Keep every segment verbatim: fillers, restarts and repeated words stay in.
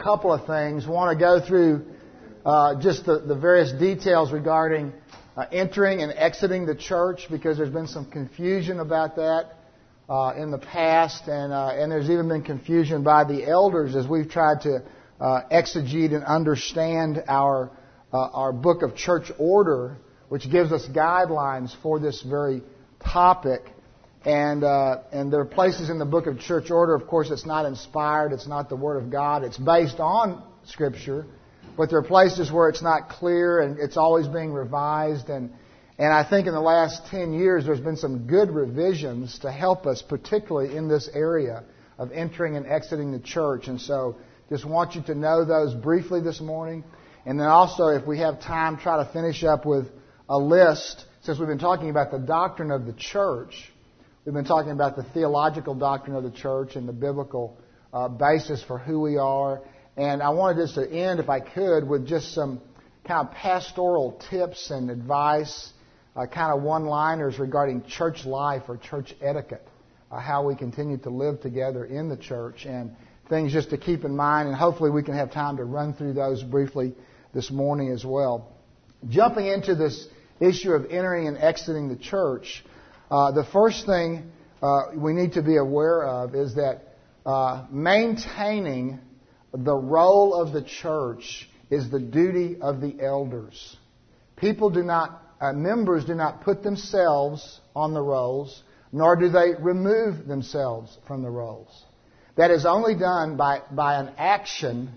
couple of things. I want to go through uh, just the, the various details regarding uh, entering and exiting the church, because there's been some confusion about that uh, in the past, and uh, and there's even been confusion by the elders as we've tried to uh, exegete and understand our uh, our book of church order, which gives us guidelines for this very topic. And uh, and there are places in the book of church order, of course, it's not inspired, it's not the Word of God, it's based on Scripture, but there are places where it's not clear and it's always being revised. And, and I think in the last ten years there's been some good revisions to help us, particularly in this area of entering and exiting the church. And so just want you to know those briefly this morning. And then also, if we have time, try to finish up with a list, since we've been talking about the doctrine of the church. We've been talking about the theological doctrine of the church and the biblical uh, basis for who we are. And I wanted just to end, if I could, with just some kind of pastoral tips and advice, uh, kind of one-liners regarding church life or church etiquette, uh, how we continue to live together in the church, and things just to keep in mind. And hopefully we can have time to run through those briefly this morning as well. Jumping into this issue of entering and exiting the church, Uh, the first thing uh, we need to be aware of is that uh, maintaining the role of the church is the duty of the elders. People do not, uh, members do not put themselves on the rolls, nor do they remove themselves from the rolls. That is only done by, by an action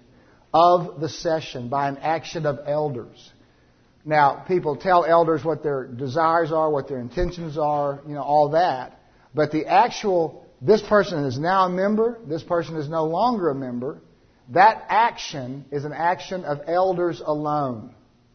of the session, by an action of elders. Now, people tell elders what their desires are, what their intentions are, you know, all that. But the actual, this person is now a member, this person is no longer a member, that action is an action of elders alone.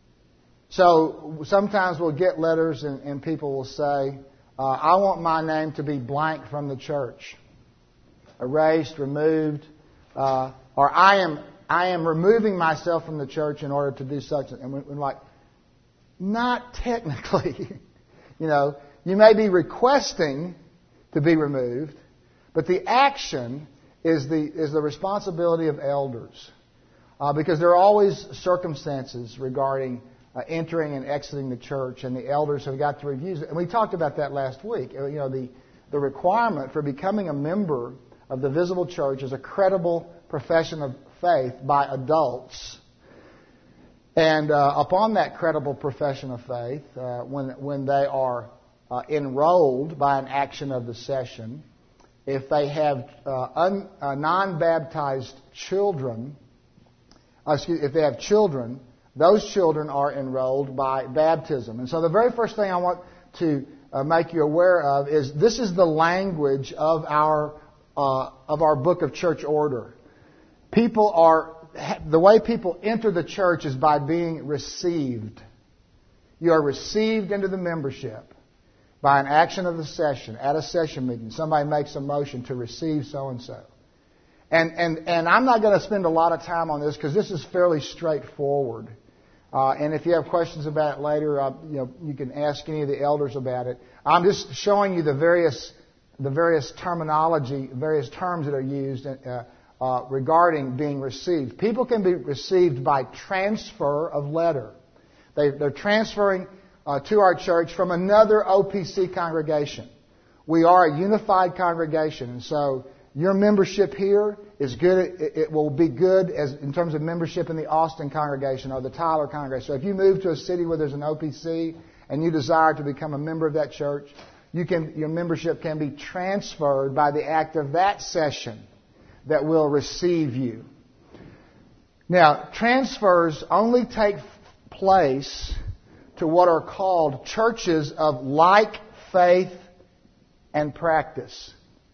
So sometimes we'll get letters and, and people will say, uh, I want my name to be blank from the church. Erased, removed, uh, or I am I am removing myself from the church in order to do such. And we're like, not technically. You know, you may be requesting to be removed, but the action is the is the responsibility of elders, uh, because there are always circumstances regarding uh, entering and exiting the church, and the elders have got to review it. And we talked about that last week. You know, the the requirement for becoming a member of the visible church is a credible profession of faith by adults. And uh, upon that credible profession of faith, uh, when when they are uh, enrolled by an action of the session, if they have uh, un, uh, non-baptized children, uh, excuse, if they have children, those children are enrolled by baptism. And so the very first thing I want to uh, make you aware of is this is the language of our uh, of our book of church order. People are. The way people enter the church is by being received. You are received into the membership by an action of the session, at a session meeting. Somebody makes a motion to receive so-and-so. And, and, and I'm not going to spend a lot of time on this because this is fairly straightforward. Uh, and if you have questions about it later, uh, you know, you can ask any of the elders about it. I'm just showing you the various, the various terminology, various terms that are used uh, Uh, regarding being received. People can be received by transfer of letter. They, they're transferring uh, to our church from another O P C congregation. We are a unified congregation, and so your membership here is good. It, it will be good as in terms of membership in the Austin congregation or the Tyler congregation. So if you move to a city where there's an O P C and you desire to become a member of that church, you can your membership can be transferred by the act of that session that will receive you. Now, transfers only take place to what are called churches of like faith and practice.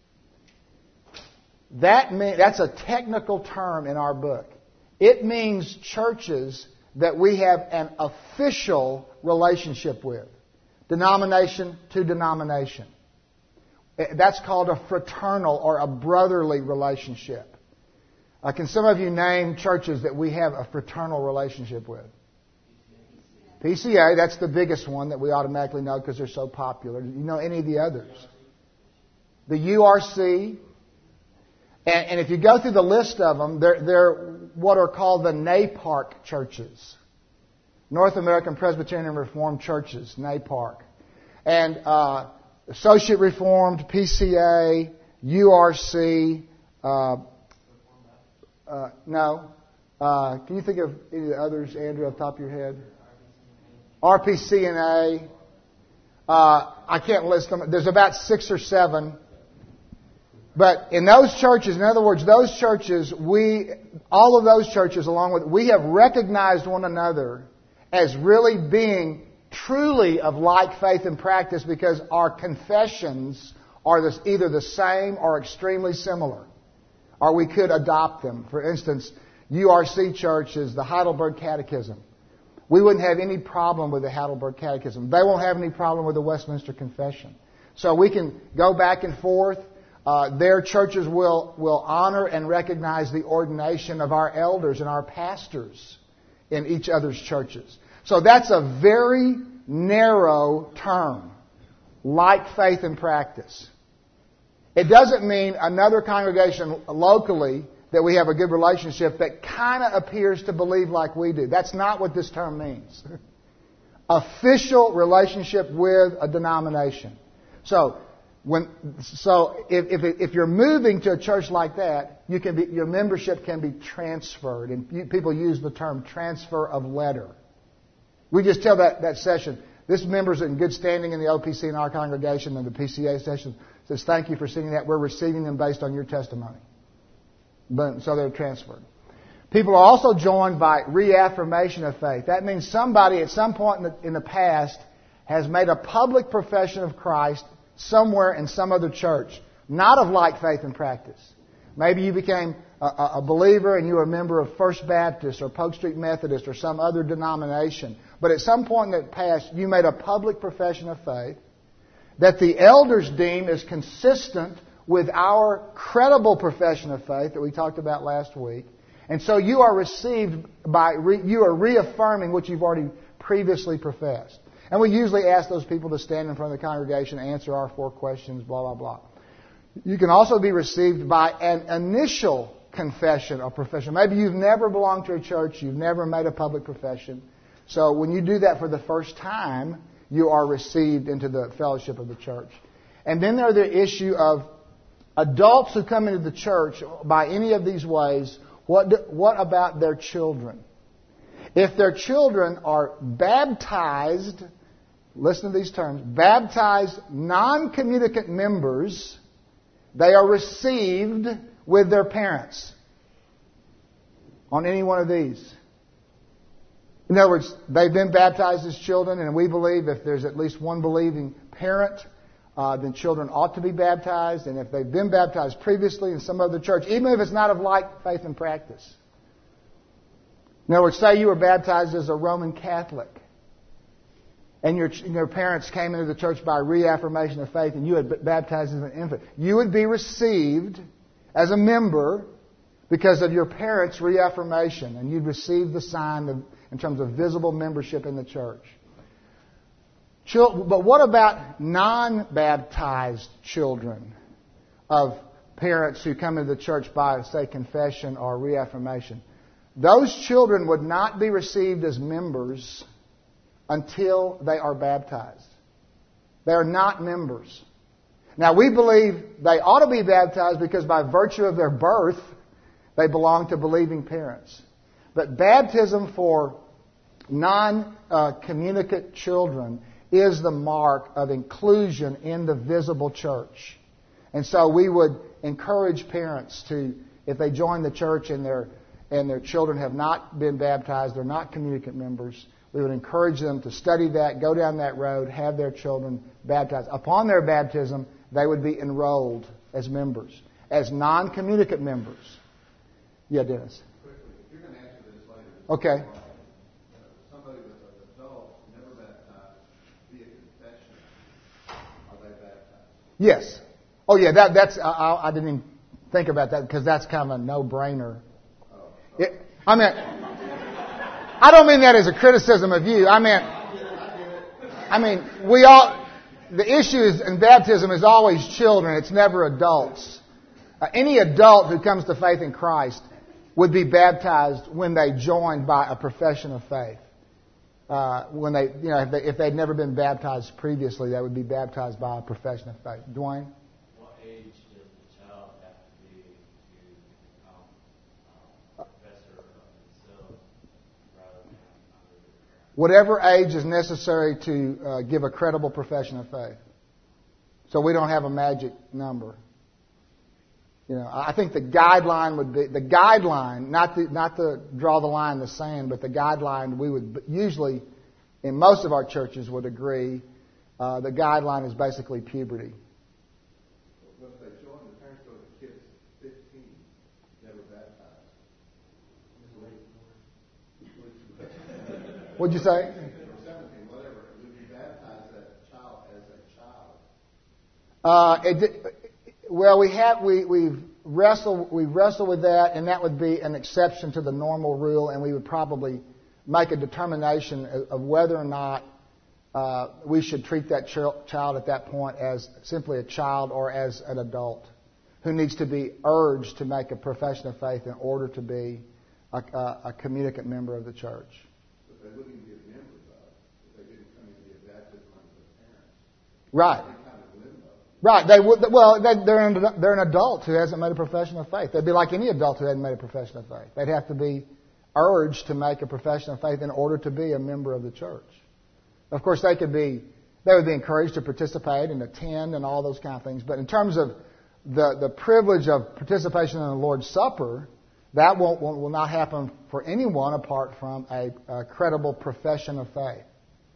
That mean, that's a technical term in our book. It means churches that we have an official relationship with, denomination to denomination. That's called a fraternal or a brotherly relationship. Uh, can some of you name churches that we have a fraternal relationship with? P C A, that's the biggest one that we automatically know because they're so popular. Do you know any of the others? The U R C. And, and if you go through the list of them, they're, they're what are called the NAPARC churches. North American Presbyterian Reformed Churches, NAPARC. And uh, Associate Reformed, P C A, U R C, uh, uh, no. Uh, can you think of any of the others, Andrew, off the top of your head? R P C N A. Uh, I can't list them. There's about six or seven. But in those churches, in other words, those churches, we, all of those churches along with, we have recognized one another as really being truly of like faith and practice because our confessions are this, either the same or extremely similar. Or we could adopt them. For instance, U R C Church is the Heidelberg Catechism. We wouldn't have any problem with the Heidelberg Catechism. They won't have any problem with the Westminster Confession. So we can go back and forth. Uh, their churches will, will honor and recognize the ordination of our elders and our pastors in each other's churches. So that's a very narrow term, like faith and practice. It doesn't mean another congregation locally that we have a good relationship that kind of appears to believe like we do. That's not what this term means. Official relationship with a denomination. So, when so if if, if you're moving to a church like that, you can be, your membership can be transferred, and you, people use the term transfer of letter. We just tell that, that session, this member's in good standing in the O P C in our congregation, and the P C A session says, thank you for seeing that. We're receiving them based on your testimony. Boom. So they're transferred. People are also joined by reaffirmation of faith. That means somebody at some point in the, in the past has made a public profession of Christ somewhere in some other church, not of like faith and practice. Maybe you became a, a believer and you were a member of First Baptist or Polk Street Methodist or some other denomination. But at some point in the past, you made a public profession of faith that the elders deem is consistent with our credible profession of faith that we talked about last week. And so you are received by, re, you are reaffirming what you've already previously professed. And we usually ask those people to stand in front of the congregation, answer our four questions, blah, blah, blah. You can also be received by an initial confession or profession. Maybe you've never belonged to a church, you've never made a public profession. So when you do that for the first time, you are received into the fellowship of the church. And then there's the issue of adults who come into the church by any of these ways. What, do, what about their children? If their children are baptized, listen to these terms, baptized non-communicant members, they are received with their parents on any one of these. In other words, they've been baptized as children, and we believe if there's at least one believing parent, uh, then children ought to be baptized. And if they've been baptized previously in some other church, even if it's not of like faith and practice. In other words, say you were baptized as a Roman Catholic, and your, your parents came into the church by reaffirmation of faith, and you had been baptized as an infant. You would be received as a member because of your parents' reaffirmation, and you'd receive the sign of, in terms of visible membership in the church. But what about non-baptized children of parents who come into the church by, say, confession or reaffirmation? Those children would not be received as members until they are baptized. They are not members. Now, we believe they ought to be baptized because by virtue of their birth, they belong to believing parents. But baptism for non-communicant children is the mark of inclusion in the visible church. And so we would encourage parents to, if they join the church and their and their children have not been baptized, they're not communicant members, we would encourage them to study that, go down that road, have their children baptized. Upon their baptism, they would be enrolled as members, as non-communicant members. Yeah, Dennis. Quickly, if you're going to answer this later. Okay. Somebody with an adult, never baptized, via confession, are they baptized? Yes. Oh, yeah, that, that's, I, I didn't even think about that because that's kind of a no-brainer. It, I mean, I don't mean that as a criticism of you. I mean, I mean, we all, the issue is, in baptism is always children. It's never adults. Uh, any adult who comes to faith in Christ would be baptized when they joined by a profession of faith. Uh, when they, you know, if, they, if they'd never been baptized previously, they would be baptized by a profession of faith. Dwayne? What age does the child have to be to become um, a professor of themselves rather than under their parents? Whatever age is necessary to uh, give a credible profession of faith. So we don't have a magic number. You know, I think the guideline would be, the guideline, not to, not to draw the line in the sand, but the guideline we would usually, in most of our churches would agree, uh, the guideline is basically puberty. But if they join, the parents go to the kids fifteen, never baptized. What'd you say? Or seventeen, whatever. Would you baptize that child as a child? Uh, it, well, we have we we've wrestled we wrestled with that, and that would be an exception to the normal rule, and we would probably make a determination of, of whether or not uh, we should treat that ch- child at that point as simply a child or as an adult who needs to be urged to make a profession of faith in order to be a, a, a communicant member of the church. But they wouldn't even be members of it if they didn't come into the baptism under their parents. Right. They kind of limbo. Right. They would. Well, they, they're an, they're an adult who hasn't made a profession of faith. They'd be like any adult who hadn't made a profession of faith. They'd have to be urged to make a profession of faith in order to be a member of the church. Of course, they could be. They would be encouraged to participate and attend and all those kind of things. But in terms of the the privilege of participation in the Lord's Supper, that won't will, will not happen for anyone apart from a, a credible profession of faith.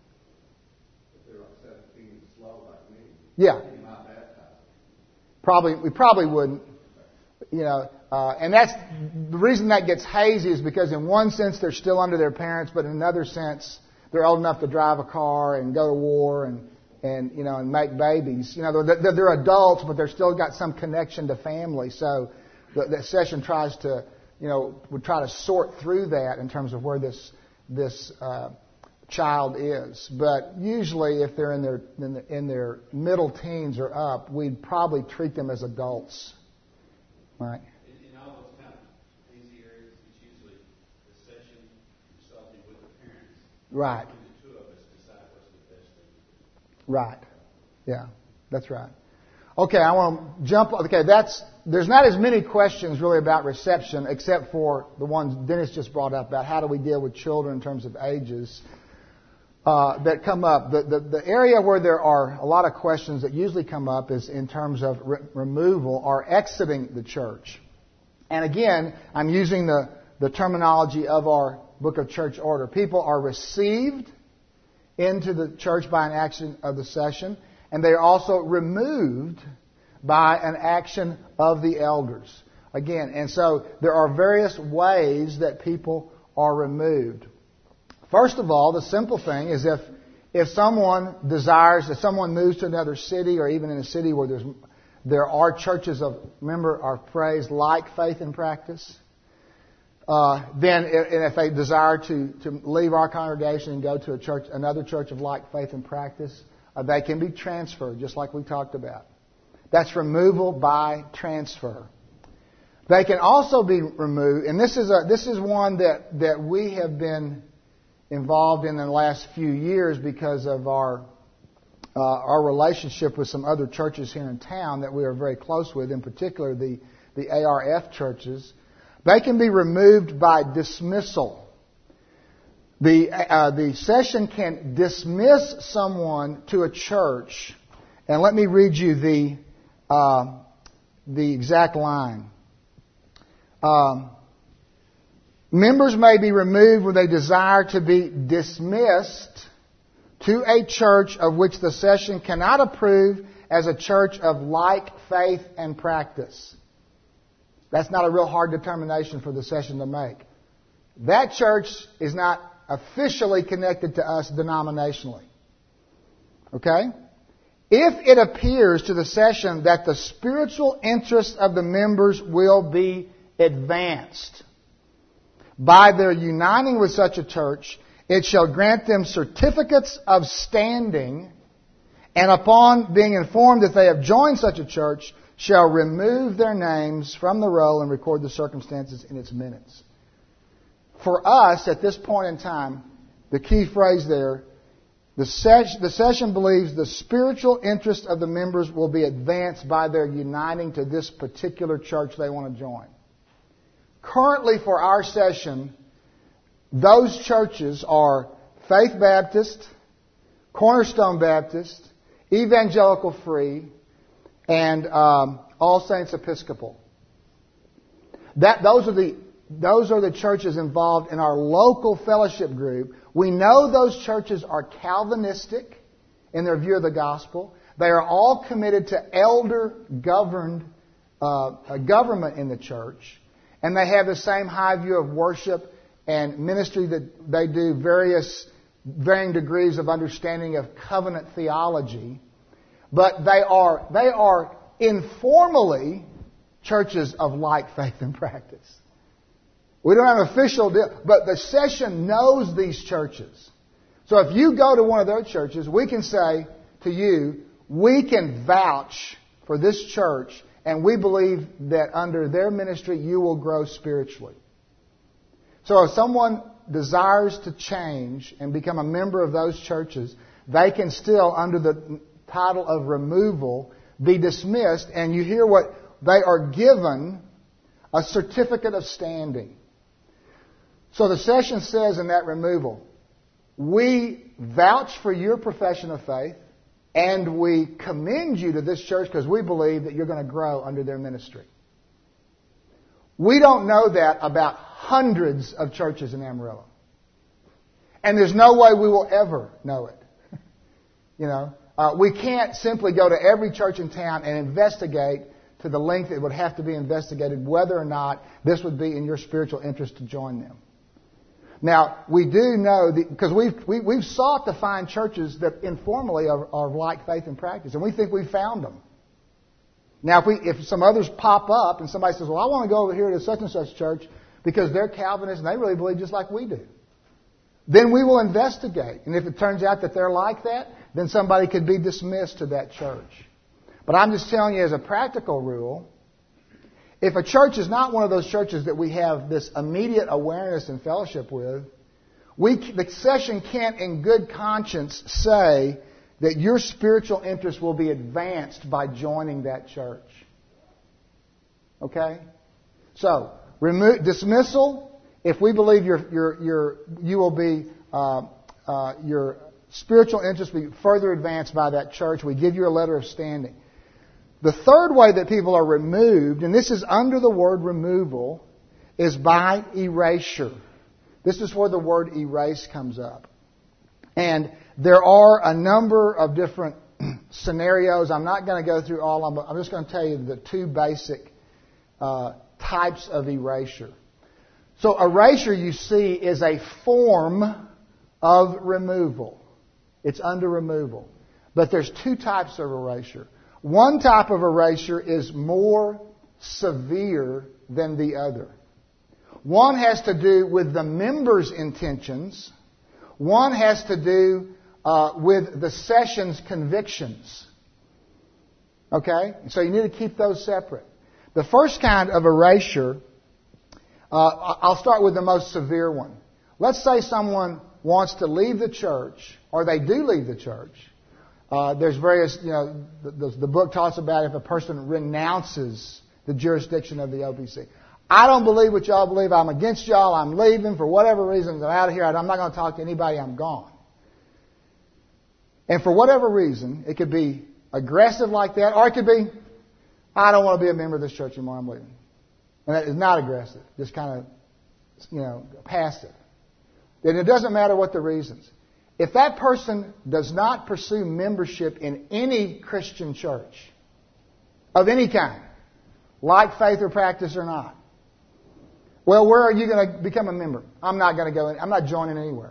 If they're like seventeen and slow like me, Yeah. you're not baptized. Probably, we probably wouldn't, you know, uh, and that's the reason that gets hazy is because in one sense they're still under their parents, but in another sense they're old enough to drive a car and go to war and, and you know, and make babies. You know, they're, they're adults, but they're still got some connection to family. So the, the session tries to, you know, would try to sort through that in terms of where this this uh, child is. But usually, if they're in their in, the, in their middle teens or up, we'd probably treat them as adults, right? In, in all those kind of hazy areas, it's usually the session consulting with the parents. Right. And the two of us decide what's the best thing to do. Right. Yeah, that's right. Okay, I want to jump. Okay, that's there's not as many questions really about reception, except for the ones Dennis just brought up about how do we deal with children in terms of ages. Uh, that come up. The, the, the area where there are a lot of questions that usually come up is in terms of re- removal or exiting the church. And again, I'm using the, the terminology of our Book of Church Order. People are received into the church by an action of the session, and they are also removed by an action of the elders. Again, and so there are various ways that people are removed. First of all, the simple thing is if if someone desires, if someone moves to another city or even in a city where there's there are churches of, remember our phrase, like faith and practice, uh, then if, and if they desire to, to leave our congregation and go to a church, another church of like faith and practice, uh, they can be transferred, just like we talked about. That's removal by transfer. They can also be removed, and this is a this is one that, that we have been involved in the last few years because of our uh, our relationship with some other churches here in town that we are very close with, in particular the, the A R F churches. They can be removed by dismissal. The uh, the session can dismiss someone to a church, and let me read you the uh, the exact line. Um, Members may be removed when they desire to be dismissed to a church of which the session cannot approve as a church of like faith and practice. That's not a real hard determination for the session to make. That church is not officially connected to us denominationally. Okay? If it appears to the session that the spiritual interests of the members will be advanced by their uniting with such a church, it shall grant them certificates of standing, and upon being informed that they have joined such a church, shall remove their names from the roll and record the circumstances in its minutes. For us, at this point in time, the key phrase there, the, ses- the session believes the spiritual interest of the members will be advanced by their uniting to this particular church they want to join. Currently, for our session, those churches are Faith Baptist, Cornerstone Baptist, Evangelical Free, and um, All Saints Episcopal. That those are the those are the churches involved in our local fellowship group. We know those churches are Calvinistic in their view of the gospel. They are all committed to elder-governed uh, government in the church, and they have the same high view of worship and ministry that they do various varying degrees of understanding of covenant theology. But they are they are informally churches of like faith and practice. We don't have an official deal, but the session knows these churches. So if you go to one of their churches, we can say to you, we can vouch for this church, and we believe that under their ministry you will grow spiritually. So if someone desires to change and become a member of those churches, they can still, under the title of removal, be dismissed, and you hear what they are given, a certificate of standing. So the session says in that removal, we vouch for your profession of faith, and we commend you to this church because we believe that you're going to grow under their ministry. We don't know that about hundreds of churches in Amarillo. And there's no way we will ever know it. You know, uh, we can't simply go to every church in town and investigate to the length it would have to be investigated whether or not this would be in your spiritual interest to join them. Now, we do know, because we've, we, we've sought to find churches that informally are, are like faith and practice, and we think we've found them. Now, if, we, if some others pop up and somebody says, well, I want to go over here to such and such church because they're Calvinists and they really believe just like we do, then we will investigate. And if it turns out that they're like that, then somebody could be dismissed to that church. But I'm just telling you as a practical rule, if a church is not one of those churches that we have this immediate awareness and fellowship with, we, the session can't in good conscience say that your spiritual interest will be advanced by joining that church. Okay? So, remo- dismissal, if we believe your, your, your, you will be, uh, uh, your spiritual interest will be further advanced by that church, we give you a letter of standing. The third way that people are removed, and this is under the word removal, is by erasure. This is where the word erase comes up. And there are a number of different scenarios. I'm not going to go through all of them. I'm just going to tell you the two basic uh, types of erasure. So erasure, you see, is a form of removal. It's under removal. But there's two types of erasure. One type of erasure is more severe than the other. One has to do with the member's intentions. One has to do uh, with the session's convictions. Okay? So you need to keep those separate. The first kind of erasure, uh, I'll start with the most severe one. Let's say someone wants to leave the church, or they do leave the church. Uh, there's various, you know, the, the, the book talks about if a person renounces the jurisdiction of the O P C. I don't believe what y'all believe. I'm against y'all. I'm leaving for whatever reasons. I'm out of here. I'm not going to talk to anybody. I'm gone. And for whatever reason, it could be aggressive like that, or it could be, I don't want to be a member of this church anymore. I'm leaving. And that is not aggressive. Just kind of, you know, passive. And it doesn't matter what the reasons. If that person does not pursue membership in any Christian church of any kind, like faith or practice or not, well, where are you going to become a member? I'm not going to go in. I'm not joining anywhere.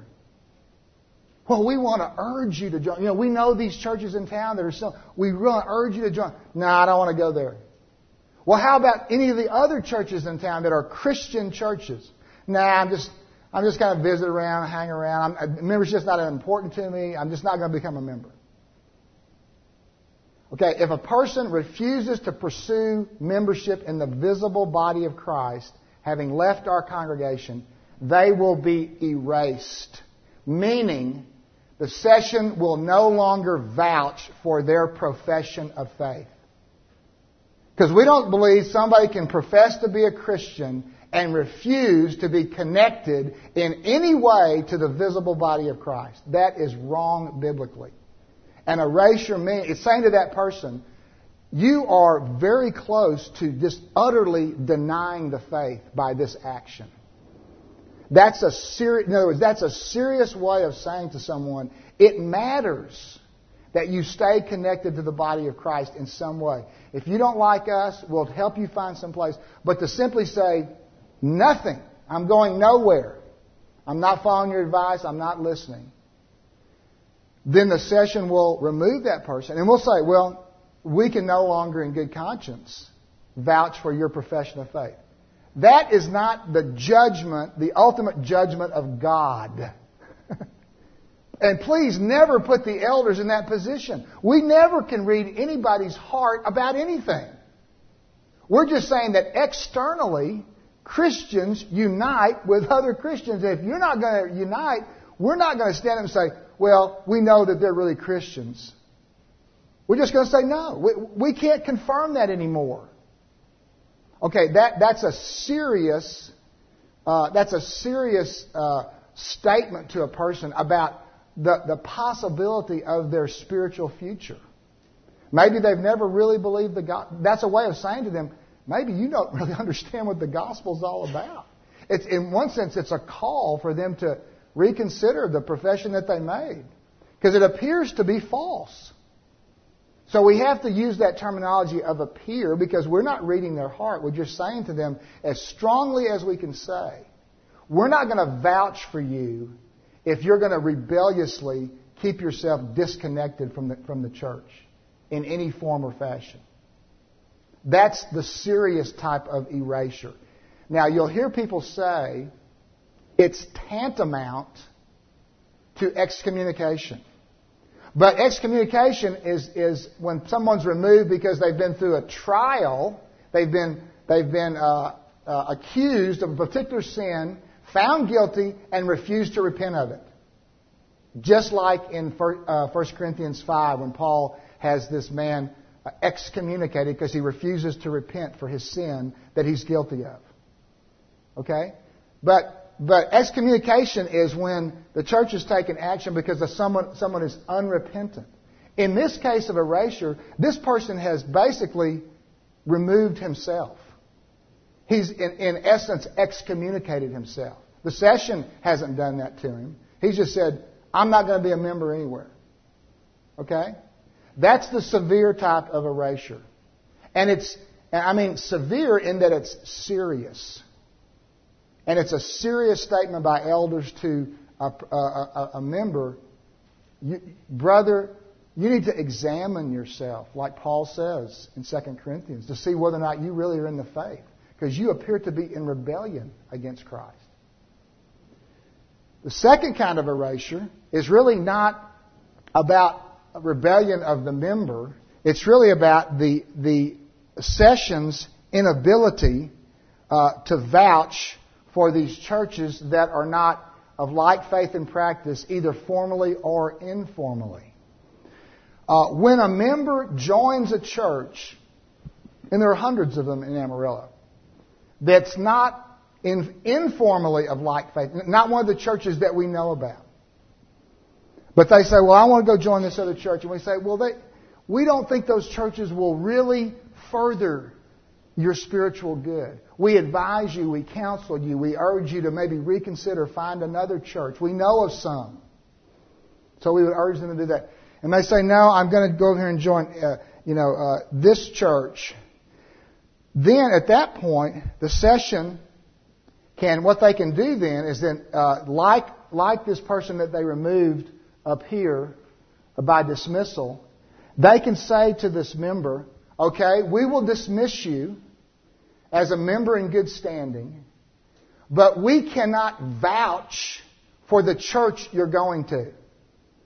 Well, we want to urge you to join. You know, we know these churches in town that are so, we want to urge you to join. No, I don't want to go there. Well, how about any of the other churches in town that are Christian churches? Nah, I'm just... I'm just going to visit around, hang around. I'm, membership's not important to me. I'm just not going to become a member. Okay, if a person refuses to pursue membership in the visible body of Christ, having left our congregation, they will be erased. Meaning, the session will no longer vouch for their profession of faith. Because we don't believe somebody can profess to be a Christian and refuse to be connected in any way to the visible body of Christ. That is wrong biblically. And erasure means, it's saying to that person, you are very close to just utterly denying the faith by this action. That's a serious, in other words, that's a serious way of saying to someone, it matters that you stay connected to the body of Christ in some way. If you don't like us, we'll help you find some place. But to simply say, nothing, I'm going nowhere, I'm not following your advice, I'm not listening, then the session will remove that person. And we'll say, well, we can no longer in good conscience vouch for your profession of faith. That is not the judgment, the ultimate judgment of God. And please never put the elders in that position. We never can read anybody's heart about anything. We're just saying that externally, Christians unite with other Christians. And if you're not going to unite, we're not going to stand up and say, well, we know that they're really Christians. We're just going to say no. We, we can't confirm that anymore. Okay, that, that's a serious, uh, that's a serious uh, statement to a person about the, the possibility of their spiritual future. Maybe they've never really believed the gospel. That's a way of saying to them, maybe you don't really understand what the gospel's all about. It's, in one sense, it's a call for them to reconsider the profession that they made, because it appears to be false. So we have to use that terminology of appear, because we're not reading their heart. We're just saying to them as strongly as we can say, we're not going to vouch for you if you're going to rebelliously keep yourself disconnected from the, from the church in any form or fashion. That's the serious type of erasure. Now, you'll hear people say it's tantamount to excommunication. But excommunication is, is when someone's removed because they've been through a trial, they've been, they've been uh, uh, accused of a particular sin, found guilty, and refused to repent of it. Just like in First Corinthians five, when Paul has this man excommunicated because he refuses to repent for his sin that he's guilty of. Okay? But but excommunication is when the church has taken action because of someone someone is unrepentant. In this case of erasure, this person has basically removed himself. He's in, in essence excommunicated himself. The session hasn't done that to him. He's just said, I'm not going to be a member anywhere. Okay? That's the severe type of erasure. And it's, I mean, severe in that it's serious. And it's a serious statement by elders to a, a, a, a member. You, brother, you need to examine yourself, like Paul says in Second Corinthians, to see whether or not you really are in the faith. Because you appear to be in rebellion against Christ. The second kind of erasure is really not about a rebellion of the member. It's really about the, the session's inability uh, to vouch for these churches that are not of like faith and practice, either formally or informally. Uh, when a member joins a church, and there are hundreds of them in Amarillo, that's not in, informally of like faith, not one of the churches that we know about. But they say, well, I want to go join this other church. And we say, well, they, we don't think those churches will really further your spiritual good. We advise you, we counsel you, we urge you to maybe reconsider, find another church. We know of some. So we would urge them to do that. And they say, no, I'm going to go over here and join, uh, you know, uh, this church. Then at that point, the session can, what they can do then is then, uh, like, like this person that they removed up here by dismissal, they can say to this member, okay, we will dismiss you as a member in good standing, but we cannot vouch for the church you're going to.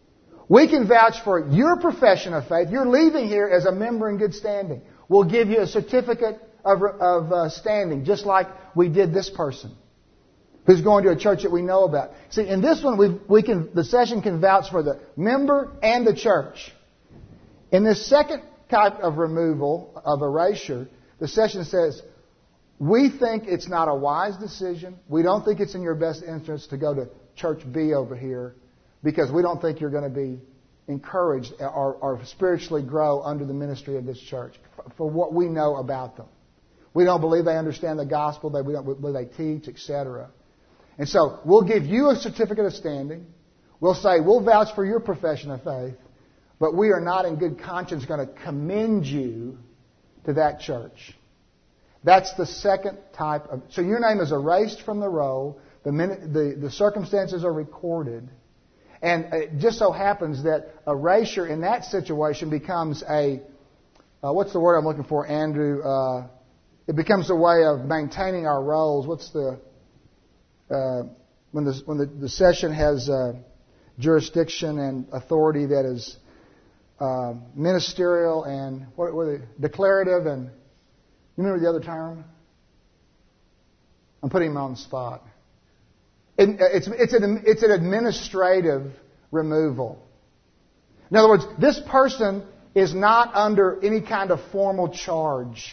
We can vouch for your profession of faith. You're leaving here as a member in good standing. We'll give you a certificate of, of uh, standing, just like we did this person who's going to a church that we know about. See, in this one, we we can the session can vouch for the member and the church. In this second type of removal, of erasure, the session says, we think it's not a wise decision. We don't think it's in your best interest to go to church B over here because we don't think you're going to be encouraged or, or spiritually grow under the ministry of this church for, for what we know about them. We don't believe they understand the gospel, they, we don't believe they teach, et cetera. And so we'll give you a certificate of standing. We'll say, we'll vouch for your profession of faith, but we are not in good conscience going to commend you to that church. That's the second type of... So your name is erased from the roll. The, minute, the, the circumstances are recorded. And it just so happens that erasure in that situation becomes a... Uh, what's the word I'm looking for, Andrew? Uh, it becomes a way of maintaining our roles. What's the... Uh, when the, when the, the session has uh, jurisdiction and authority that is uh, ministerial and... What were they? Declarative and... You remember the other term? I'm putting him on the spot. It, it's, it's, an, it's an administrative removal. In other words, this person is not under any kind of formal charge.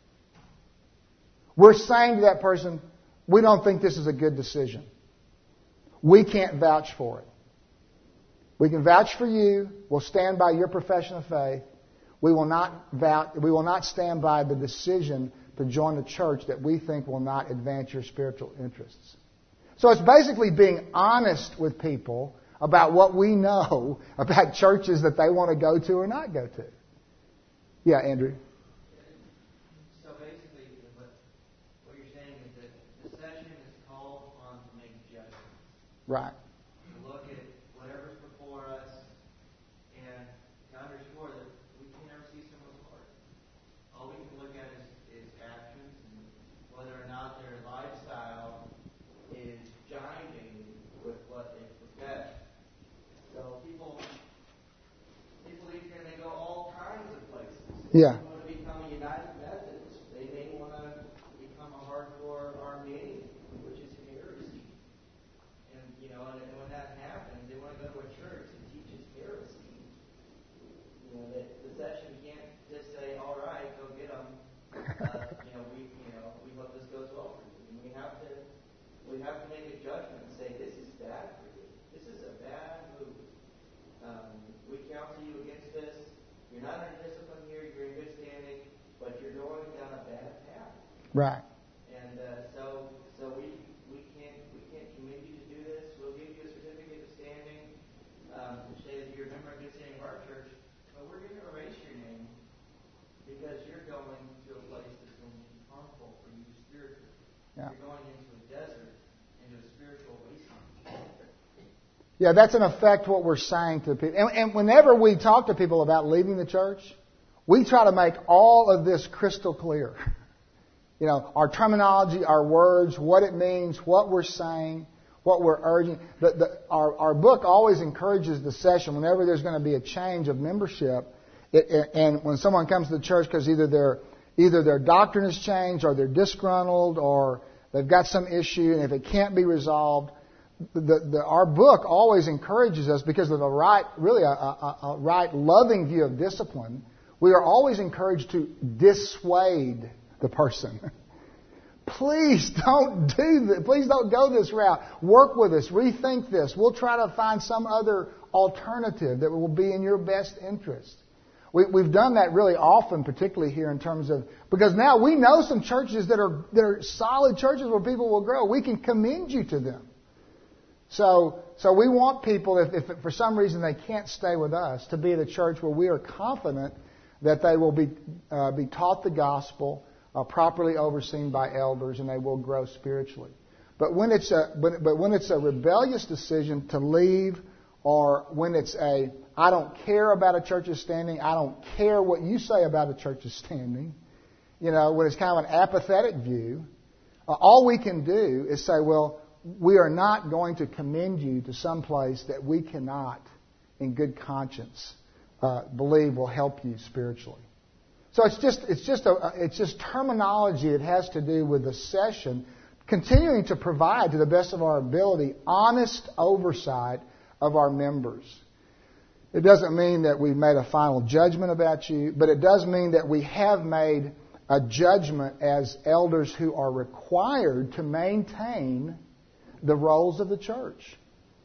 We're saying to that person, we don't think this is a good decision. We can't vouch for it. We can vouch for you. We'll stand by your profession of faith. We will not vouch, we will not stand by the decision to join a church that we think will not advance your spiritual interests. So it's basically being honest with people about what we know about churches that they want to go to or not go to. Yeah, Andrew. So basically, what, what you're saying is that the session is called on to make judgments. Right. To look at whatever's before us and to underscore that we can never see someone's heart. All we can look at is, is actions and whether or not their lifestyle is jiving with what they profess. So people, people leave here and they go all kinds of places. Yeah. They want to become a United Methodist. They may want to become a hardcore Armenian, which is heresy. And you know, and, and when that happens, they want to go to a church that teaches heresy. You know, the, the session can't just say, "All right, go get them." Uh, you know, we, you know, we hope this goes well for you. And we have to, we have to make a judgment and say, "This is bad for you. This is a bad move. Um, we counsel you against this. You're not under discipline here. You're in good standing, but you're going down a bad path." Right. And uh, so, so we we can't we can't commit you to do this. We'll give you a certificate of standing um, to say that you're a member of good standing of our church, but we're going to erase your name because you're going to a place that's going to be harmful for you spiritually. Yeah. You're going into a desert, into a spiritual wasteland. Yeah, that's in effect what we're saying to people. And, and whenever we talk to people about leaving the church, we try to make all of this crystal clear. You know, our terminology, our words, what it means, what we're saying, what we're urging. The, the, our, our book always encourages the session whenever there's going to be a change of membership. It, and when someone comes to the church because either their either their doctrine has changed or they're disgruntled or they've got some issue, and if it can't be resolved, the, the, our book always encourages us because of the right, really a, a, a right loving view of discipline. We are always encouraged to dissuade the person. Please don't do this. Please don't go this route. Work with us. Rethink this. We'll try to find some other alternative that will be in your best interest. We, we've done that really often, particularly here in terms of, because now we know some churches that are that are solid churches where people will grow. We can commend you to them. So, so we want people, if, if for some reason they can't stay with us, to be at a church where we are confident that they will be uh, be taught the gospel, uh, properly overseen by elders, and they will grow spiritually. But when it's a but, but when it's a rebellious decision to leave, or when it's a I don't care about a church's standing, I don't care what you say about a church's standing, you know, when it's kind of an apathetic view, uh, all we can do is say, well, we are not going to commend you to some place that we cannot in good conscience uh, believe will help you spiritually. So it's just it's just a it's just terminology that has to do with the session, continuing to provide to the best of our ability honest oversight of our members. It doesn't mean that we've made a final judgment about you, but it does mean that we have made a judgment as elders who are required to maintain the roles of the church.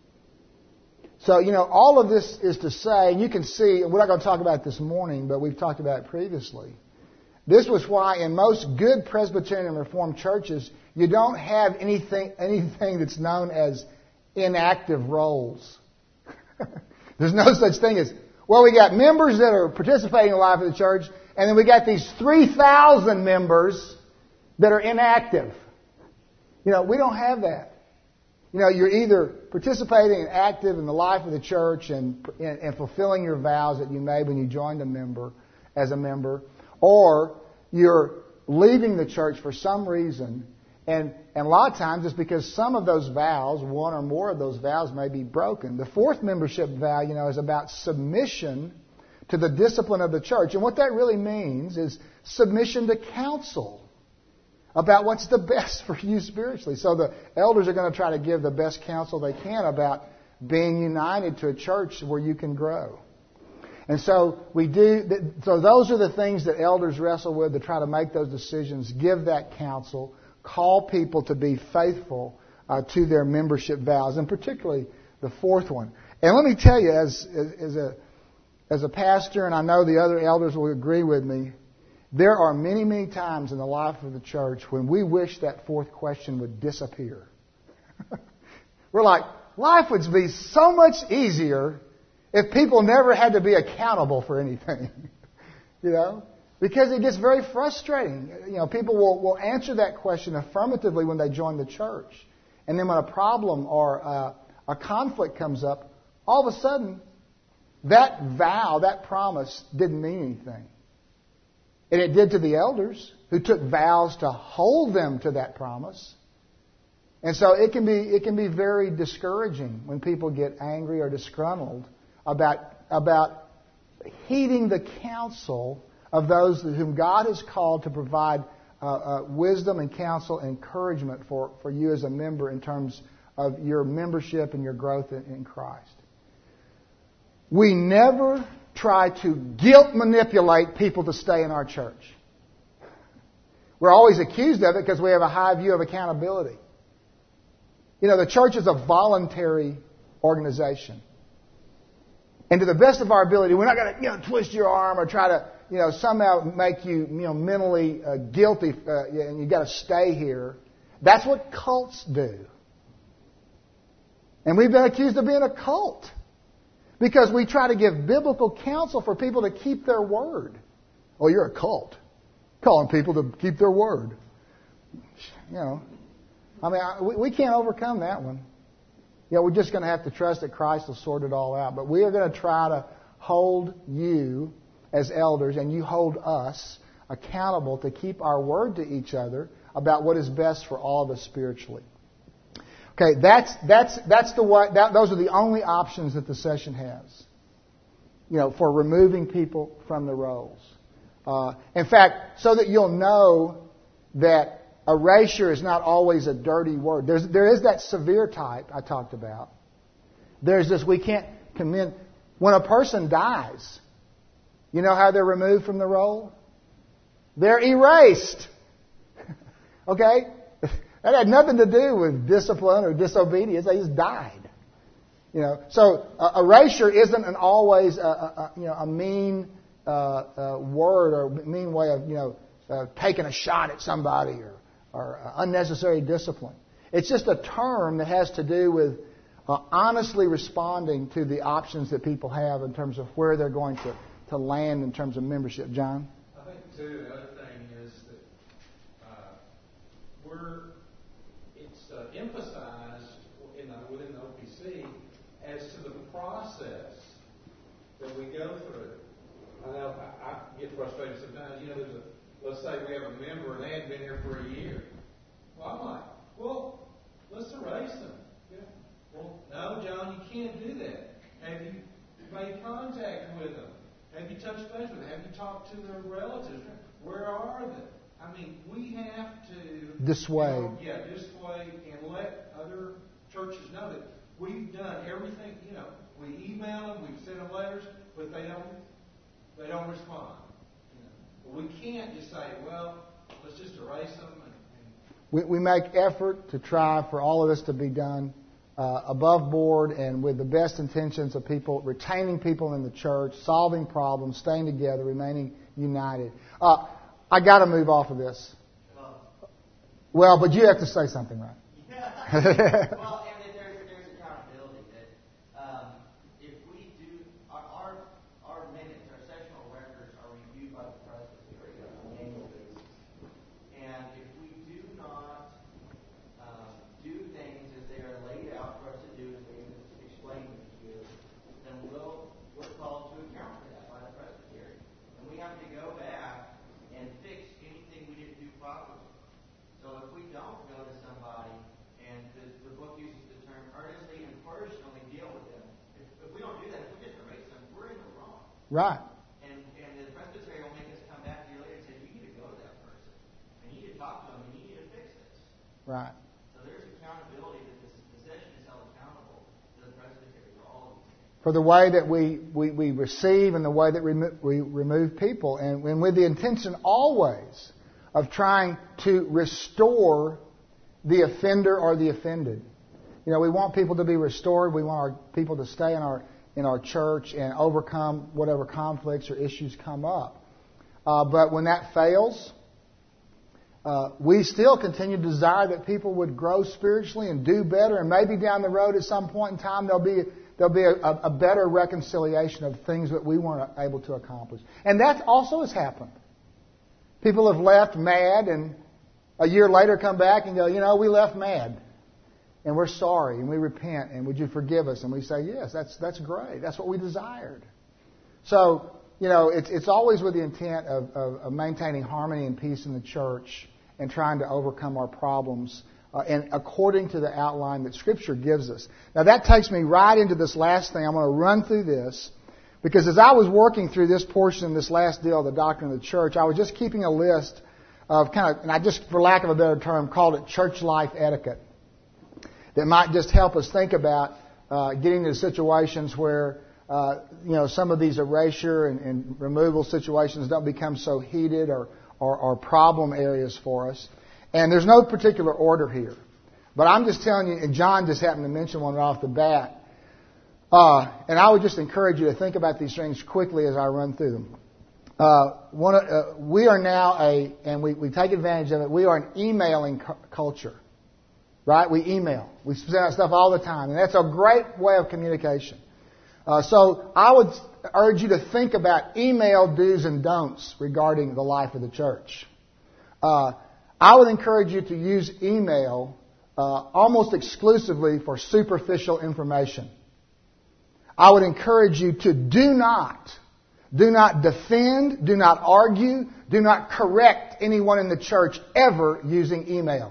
So, you know, all of this is to say, and you can see, we're not going to talk about it this morning, but we've talked about it previously. This was why in most good Presbyterian and Reformed churches, you don't have anything anything that's known as inactive roles. There's no such thing as, well, we got members that are participating in the life of the church, and then we got these three thousand members that are inactive. You know, we don't have that. You know, you're either participating and active in the life of the church and, and, and fulfilling your vows that you made when you joined a member, as a member, or you're leaving the church for some reason. And, and a lot of times it's because some of those vows, one or more of those vows, may be broken. The fourth membership vow, you know, is about submission to the discipline of the church. And what that really means is submission to counsel about what's the best for you spiritually. So the elders are going to try to give the best counsel they can about being united to a church where you can grow. And so we do. So those are the things that elders wrestle with to try to make those decisions, give that counsel, call people to be faithful uh, to their membership vows, and particularly the fourth one. And let me tell you, as, as, as a as a pastor, and I know the other elders will agree with me, there are many, many times in the life of the church when we wish that fourth question would disappear. We're like, life would be so much easier if people never had to be accountable for anything. You know? Because it gets very frustrating. You know, people will, will answer that question affirmatively when they join the church. And then when a problem or a, a conflict comes up, all of a sudden, that vow, that promise didn't mean anything. And it did to the elders who took vows to hold them to that promise. And so it can be it can be very discouraging when people get angry or disgruntled about about heeding the counsel of those whom God has called to provide uh, uh, wisdom and counsel and encouragement for, for you as a member in terms of your membership and your growth in, in Christ. We never try to guilt manipulate people to stay in our church. We're always accused of it because we have a high view of accountability. You know, the church is a voluntary organization. And to the best of our ability, we're not going to, you know, twist your arm or try to, you know, somehow make you, you know, mentally uh, guilty uh, and you've got to stay here. That's what cults do. And we've been accused of being a cult. Because we try to give biblical counsel for people to keep their word. Oh, you're a cult. Calling people to keep their word. You know, I mean, I, we, we can't overcome that one. You know, we're just going to have to trust that Christ will sort it all out. But we are going to try to hold you as elders and you hold us accountable to keep our word to each other about what is best for all of us spiritually. Okay, that's that's that's the way. That, those are the only options that the session has. You know, for removing people from the roles. Uh, in fact, so that you'll know that erasure is not always a dirty word. There's there is that severe type I talked about. There's this we can't commend when a person dies. You know how they're removed from the role? They're erased. Okay. That had nothing to do with discipline or disobedience. They just died. You know, so uh, erasure isn't an always a, a, a you know a mean uh, uh, word or mean way of you know uh, taking a shot at somebody or or uh, unnecessary discipline. It's just a term that has to do with uh, honestly responding to the options that people have in terms of where they're going to, to land in terms of membership. John? I think too the other thing is that uh, we're It's uh, emphasized in the, within the O P C as to the process that we go through. I know I, I get frustrated sometimes. You know, there's a let's say we have a member and they hadn't been here for a year. Well, I'm like, well, let's erase them. Yeah. Well, no, John, you can't do that. Have you made contact with them? Have you touched base with them? Have you talked to their relatives? Where are they? I mean, we have to dissuade. You know, yeah, dissuade and let other churches know that we've done everything. You know, we email them, we've sent them letters, but they don't they don't respond. You know, but we can't just say, well, let's just erase them. And, and we, we make effort to try for all of this to be done uh, above board and with the best intentions of people, retaining people in the church, solving problems, staying together, remaining united. Uh, I got to move off of this. Well, but you have to say something, right? Yeah. Well, and then there's, there's accountability that um, if we do, our, our our minutes, our sessional records are reviewed by the presbytery on an annual basis. And if we do not um, do things as they are laid out for us to do, as they explained to you, then we'll, we're called to account for that by the presbytery. And we have to go back and fix anything we didn't do properly. So if we don't go to somebody, and the, the book uses the term earnestly and personally deal with them, if, if we don't do that, if we just erase them, we're in the wrong. Right. And and the presbytery will make us come back to you later and say, you need to go to that person. And you need to talk to them, and you need to fix this. Right. So there's accountability that this, the session is held accountable to the presbytery for all of these things. For the way that we, we, we receive and the way that we, we remove people. And, and with the intention always of trying to restore the offender or the offended. You know, we want people to be restored. We want our people to stay in our in our church and overcome whatever conflicts or issues come up. Uh, but when that fails, uh, we still continue to desire that people would grow spiritually and do better. And maybe down the road at some point in time there'll be there'll be a, a better reconciliation of things that we weren't able to accomplish. And that also has happened. People have left mad and a year later come back and go, you know, we left mad. And we're sorry and we repent and would you forgive us? And we say, yes, that's that's great. That's what we desired. So, you know, it's it's always with the intent of, of, of maintaining harmony and peace in the church and trying to overcome our problems uh, and according to the outline that Scripture gives us. Now that takes me right into this last thing. I'm going to run through this. Because as I was working through this portion, this last deal, the doctrine of the church, I was just keeping a list of kind of, and I just, for lack of a better term, called it church life etiquette. That might just help us think about uh, getting into situations where, uh, you know, some of these erasure and, and removal situations don't become so heated or, or, or problem areas for us. And there's no particular order here. But I'm just telling you, and John just happened to mention one right off the bat. Uh, and I would just encourage you to think about these things quickly as I run through them. Uh, one, uh, we are now a, and we, we take advantage of it, we are an emailing cu- culture. Right? We email. We send out stuff all the time. And that's a great way of communication. Uh, so I would urge you to think about email do's and don'ts regarding the life of the church. Uh, I would encourage you to use email uh, almost exclusively for superficial information. I would encourage you to do not, do not defend, do not argue, do not correct anyone in the church ever using email.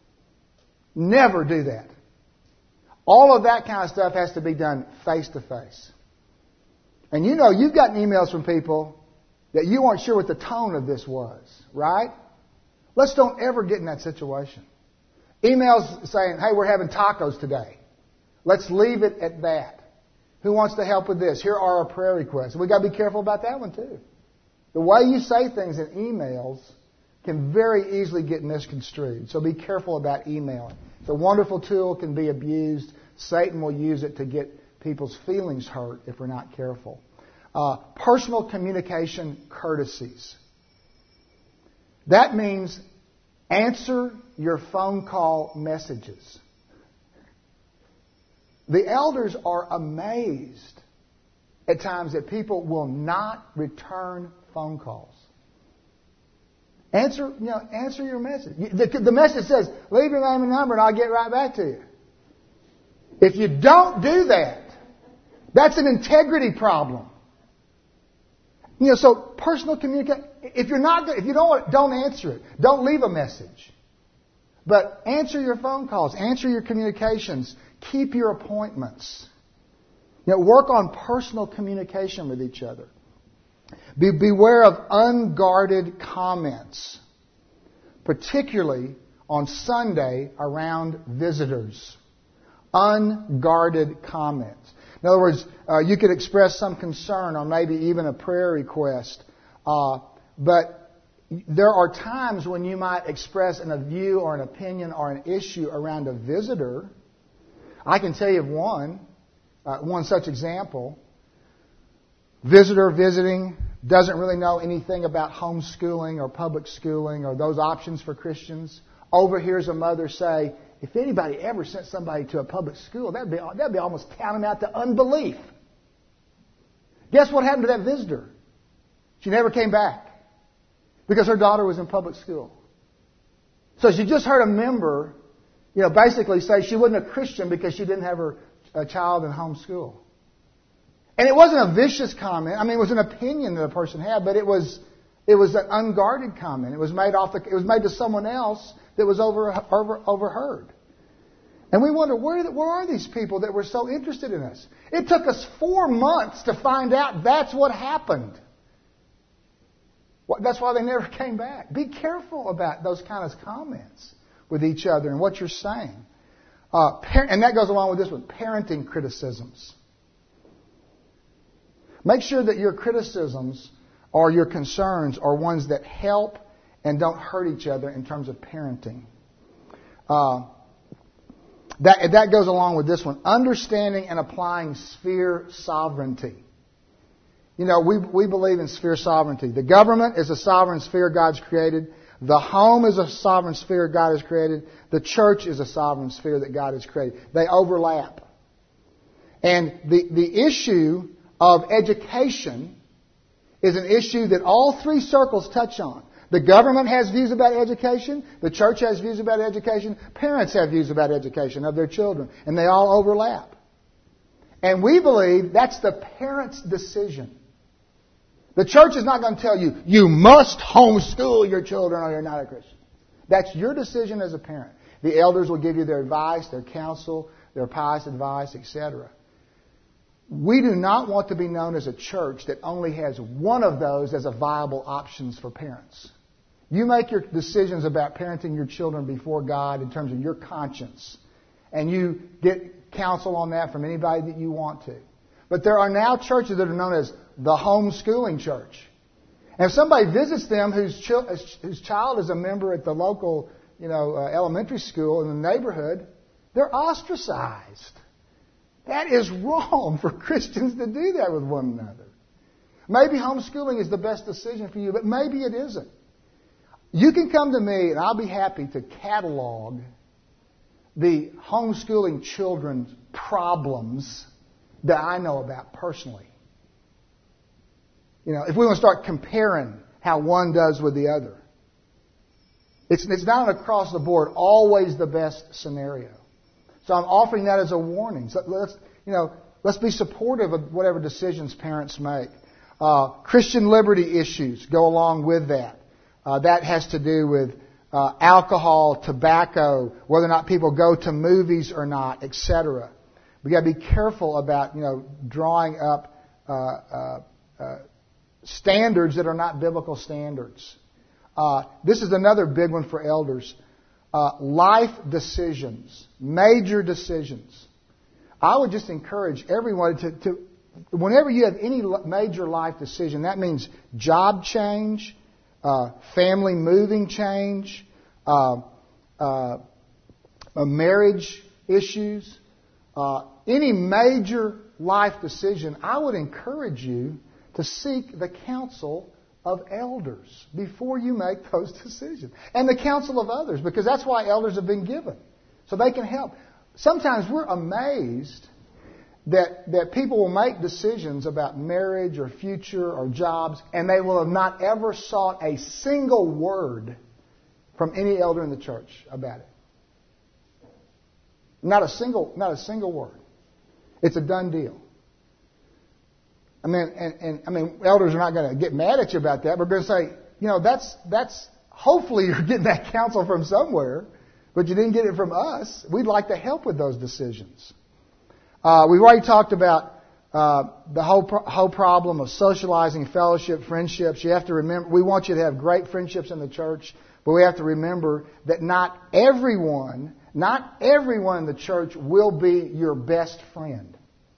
Never do that. All of that kind of stuff has to be done face to face. And you know, you've gotten emails from people that you weren't sure what the tone of this was, right? Let's don't ever get in that situation. Emails saying, hey, we're having tacos today. Let's leave it at that. Who wants to help with this? Here are our prayer requests. We've got to be careful about that one too. The way you say things in emails can very easily get misconstrued. So be careful about emailing. It's a wonderful tool, can be abused. Satan will use it to get people's feelings hurt if we're not careful. Uh, personal communication courtesies. That means answer your phone call messages. The elders are amazed at times that people will not return phone calls. Answer, you know, answer your message. The, the message says, leave your name and number and I'll get right back to you. If you don't do that, that's an integrity problem. You know, so personal communication, if you're not, if you don't, don't answer it. Don't leave a message. But answer your phone calls. Answer your communications. Keep your appointments. You know, work on personal communication with each other. Be, beware of unguarded comments, particularly on Sunday around visitors. Unguarded comments. In other words, uh, you could express some concern or maybe even a prayer request, uh, but there are times when you might express a view or an opinion or an issue around a visitor. I can tell you of one, uh, one such example. Visitor visiting, doesn't really know anything about homeschooling or public schooling or those options for Christians. Overhears a mother say, if anybody ever sent somebody to a public school, that'd be, that'd be almost counting out to unbelief. Guess what happened to that visitor? She never came back because her daughter was in public school. So she just heard a member, you know, basically say she wasn't a Christian because she didn't have her a child in homeschool. And it wasn't a vicious comment. I mean, it was an opinion that a person had, but it was it was an unguarded comment. It was made off the, it was made to someone else that was over, over overheard. And we wonder, where, where are these people that were so interested in us? It took us four months to find out that's what happened. That's why they never came back. Be careful about those kind of comments with each other and what you're saying. Uh, par- and that goes along with this one, parenting criticisms. Make sure that your criticisms or your concerns are ones that help and don't hurt each other in terms of parenting. Uh, that, that goes along with this one. Understanding and applying sphere sovereignty. You know, we, we believe in sphere sovereignty. The government is a sovereign sphere God's created. The home is a sovereign sphere God has created. The church is a sovereign sphere that God has created. They overlap. And the, the issue of education is an issue that all three circles touch on. The government has views about education. The church has views about education. Parents have views about education of their children. And they all overlap. And we believe that's the parent's decision. The church is not going to tell you, you must homeschool your children or you're not a Christian. That's your decision as a parent. The elders will give you their advice, their counsel, their pious advice, et cetera. We do not want to be known as a church that only has one of those as a viable options for parents. You make your decisions about parenting your children before God in terms of your conscience. And you get counsel on that from anybody that you want to. But there are now churches that are known as the homeschooling church. And if somebody visits them whose, ch- whose child is a member at the local, you know, uh, elementary school in the neighborhood, they're ostracized. That is wrong for Christians to do that with one another. Maybe homeschooling is the best decision for you, but maybe it isn't. You can come to me and I'll be happy to catalog the homeschooling children's problems that I know about personally. You know, if we want to start comparing how one does with the other. It's, it's not across the board always the best scenario. So I'm offering that as a warning. So let's, you know, let's be supportive of whatever decisions parents make. Uh, Christian liberty issues go along with that. Uh, that has to do with uh, alcohol, tobacco, whether or not people go to movies or not, et cetera. We got to be careful about, you know, drawing up uh, uh, uh, standards that are not biblical standards. Uh, this is another big one for elders. Uh, life decisions, major decisions. I would just encourage everyone to, to, whenever you have any major life decision, that means job change, uh, family moving change, uh, uh, uh, marriage issues, uh, any major life decision, I would encourage you to seek the counsel of elders before you make those decisions. And the counsel of others, because that's why elders have been given. So they can help. Sometimes we're amazed that, that people will make decisions about marriage or future or jobs, and they will have not ever sought a single word from any elder in the church about it. Not a single, not a single word. It's a done deal. I mean, and, and I mean, elders are not going to get mad at you about that. We're going to say, you know, that's that's. Hopefully, you're getting that counsel from somewhere, but you didn't get it from us. We'd like to help with those decisions. Uh, we've already talked about uh, the whole pro- whole problem of socializing, fellowship, friendships. You have to remember, we want you to have great friendships in the church, but we have to remember that not everyone, not everyone in the church will be your best friend.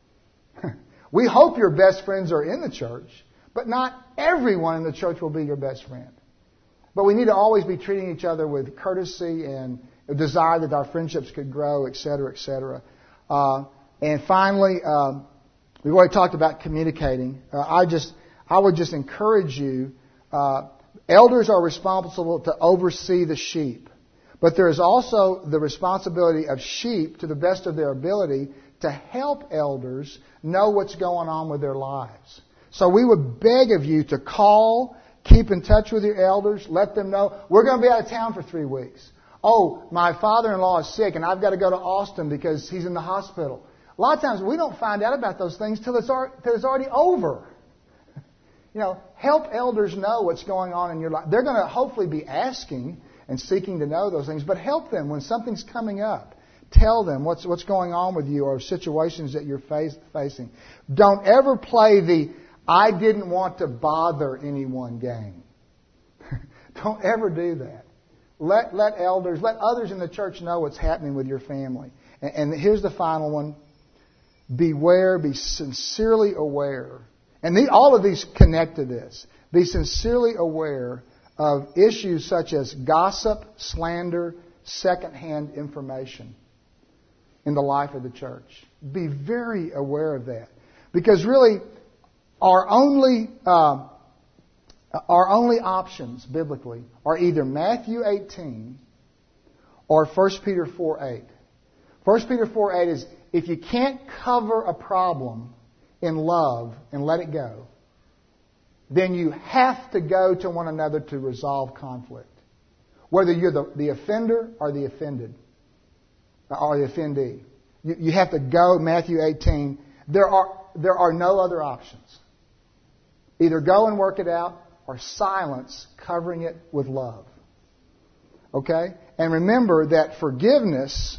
We hope your best friends are in the church, but not everyone in the church will be your best friend. But we need to always be treating each other with courtesy and a desire that our friendships could grow, et cetera, et cetera. Uh, and finally, uh, we've already talked about communicating. Uh, I just, I would just encourage you. Uh, elders are responsible to oversee the sheep, but there is also the responsibility of sheep, to the best of their ability, to help elders know what's going on with their lives. So we would beg of you to call, keep in touch with your elders, let them know, we're going to be out of town for three weeks. Oh, my father-in-law is sick and I've got to go to Austin because he's in the hospital. A lot of times we don't find out about those things till it's, al- till it's already over. You know, help elders know what's going on in your life. They're going to hopefully be asking and seeking to know those things, but help them when something's coming up. Tell them what's what's going on with you or situations that you're face, facing. Don't ever play the I didn't want to bother anyone game. Don't ever do that. Let let elders, let others in the church know what's happening with your family. And, and here's the final one. Beware, be sincerely aware. And the, all of these connect to this. Be sincerely aware of issues such as gossip, slander, secondhand information in the life of the church. Be very aware of that. Because really, our only uh, our only options biblically are either Matthew eighteen or First Peter four eight. First Peter four eight is, if you can't cover a problem in love and let it go, then you have to go to one another to resolve conflict. Whether you're the, the offender or the offended, or the offendee. You, you have to go, Matthew eighteen. There are, there are no other options. Either go and work it out, or silence, covering it with love. Okay? And remember that forgiveness,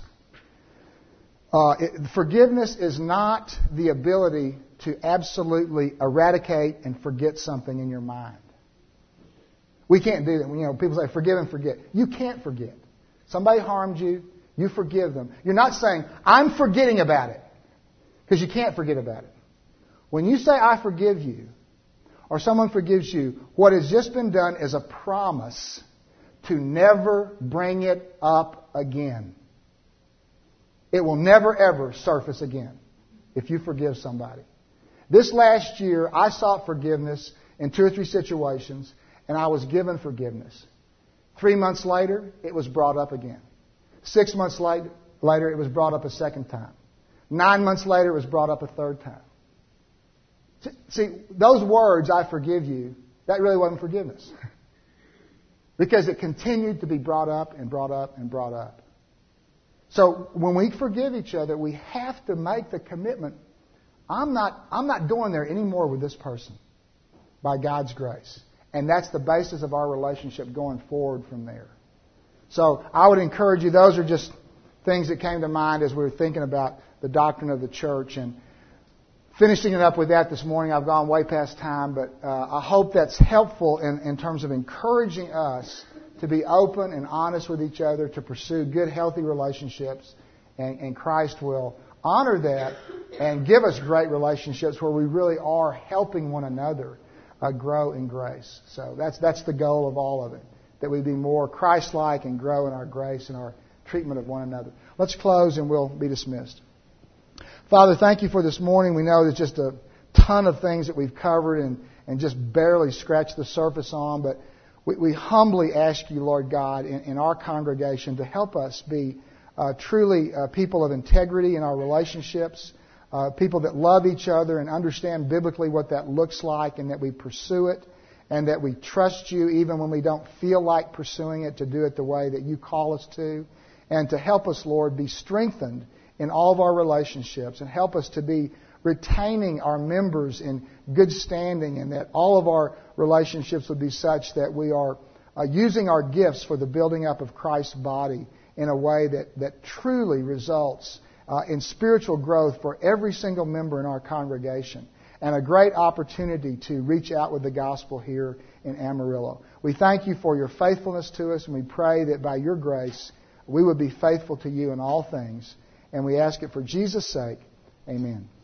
uh, it, forgiveness is not the ability to absolutely eradicate and forget something in your mind. We can't do that. You know, people say, forgive and forget. You can't forget. Somebody harmed you. You forgive them. You're not saying, I'm forgetting about it. Because you can't forget about it. When you say, I forgive you, or someone forgives you, what has just been done is a promise to never bring it up again. It will never, ever surface again if you forgive somebody. This last year, I sought forgiveness in two or three situations, and I was given forgiveness. Three months later, it was brought up again. Six months later, later, it was brought up a second time. Nine months later, it was brought up a third time. See, those words, I forgive you, that really wasn't forgiveness. Because it continued to be brought up and brought up and brought up. So when we forgive each other, we have to make the commitment, I'm not, I'm not going there anymore with this person by God's grace. And that's the basis of our relationship going forward from there. So I would encourage you, those are just things that came to mind as we were thinking about the doctrine of the church. And finishing it up with that this morning, I've gone way past time, but uh, I hope that's helpful in, in terms of encouraging us to be open and honest with each other, to pursue good, healthy relationships, and, and Christ will honor that and give us great relationships where we really are helping one another uh, grow in grace. So that's that's the goal of all of it, that we be more Christ-like and grow in our grace and our treatment of one another. Let's close and we'll be dismissed. Father, thank you for this morning. We know there's just a ton of things that we've covered and, and just barely scratched the surface on, but we, we humbly ask you, Lord God, in, in our congregation to help us be uh, truly uh, people of integrity in our relationships, uh, people that love each other and understand biblically what that looks like, and that we pursue it, and that we trust you even when we don't feel like pursuing it, to do it the way that you call us to, and to help us, Lord, be strengthened in all of our relationships, and help us to be retaining our members in good standing, and that all of our relationships would be such that we are uh, using our gifts for the building up of Christ's body in a way that, that truly results uh, in spiritual growth for every single member in our congregation, and a great opportunity to reach out with the gospel here in Amarillo. We thank you for your faithfulness to us, and we pray that by your grace we would be faithful to you in all things. And we ask it for Jesus' sake. Amen.